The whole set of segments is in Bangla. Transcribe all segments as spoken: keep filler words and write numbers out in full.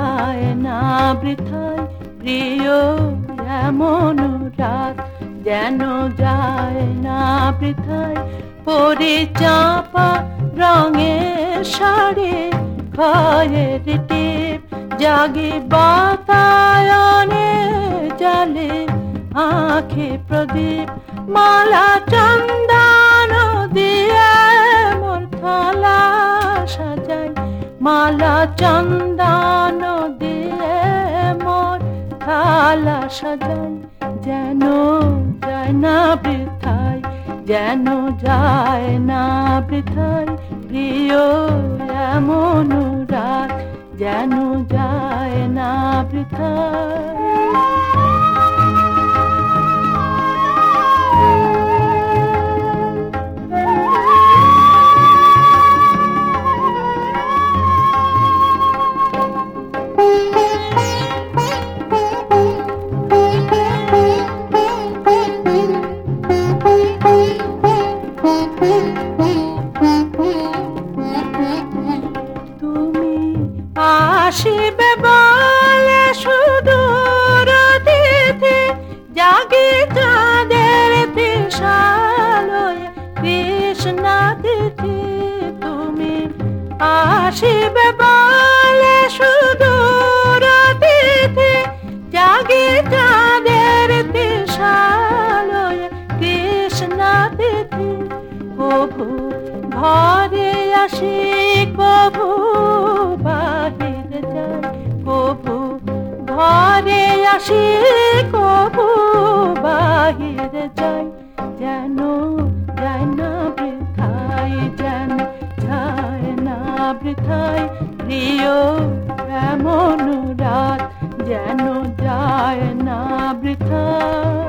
যায় না বৃথায় প্রিয় এমন রাত, যেন যায় না বৃথায় পরে চাপা রঙের শাড়ি খয়ের টিপ জাগে বাতায়নে জালে আঁখে প্রদীপ মালা চন্দন দিয়ে মোর থালা সাজাই, মালা চন্দন দিয়ে মোর থালা সাজাই, যেন যায় না বৃথায়, যেন যায় না বৃথায় প্রিয় এমন রাত, যেন যায় না বৃথায়। তুমি আসিবে বলে সুদূর অতিথি জাগে চাঁদের তৃষালয়ে কৃষ্ণা তিথি, তুমি আসিবে বলে সুদূর অতিথি জাগে চাঁদের তৃষালয়ে কৃষ্ণা তিথি, কভু ঘরে আসি কভু বাহিরে যাই, কভু ঘরে আসি কভু বাহিরে যাই, যেন যায় না বৃথায়, যেন যায় না বৃথায় প্রিয় এমন রাত, যেন যায় না বৃথায়।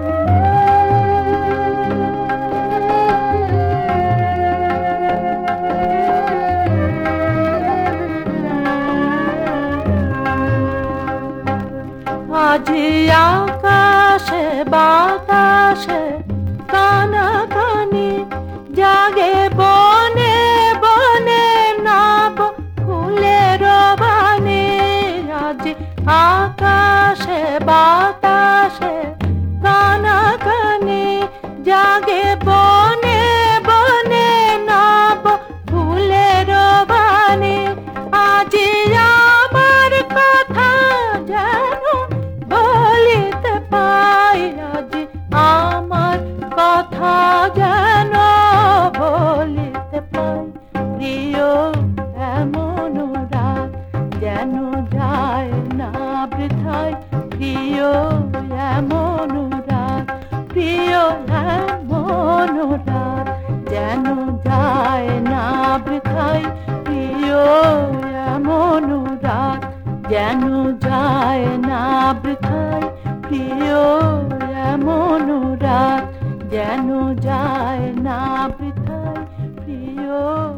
আজি আকাশে বাতাসে কানাকানি জাগে বনে বনে নাব ফুলের বাণী, আজি আকাশে বাতাসে কানাকানি জাগে বনে বনে নাব ফুলের বাণী, আজি আমার কথা যেন বলিতে পাই, আজি আমার কথা যেন বলিতে পাই প্রিয় এমন রাত, যেন যায় না বৃথায় প্রিয় এমন রাত, প্রিয় এমন রাত, যেন যায় না বৃথায় প্রিয় এমন রাত, যেন যায় না বৃথায় প্রিয় এমন রাত, যেন যায় না বৃথায় প্রিয়।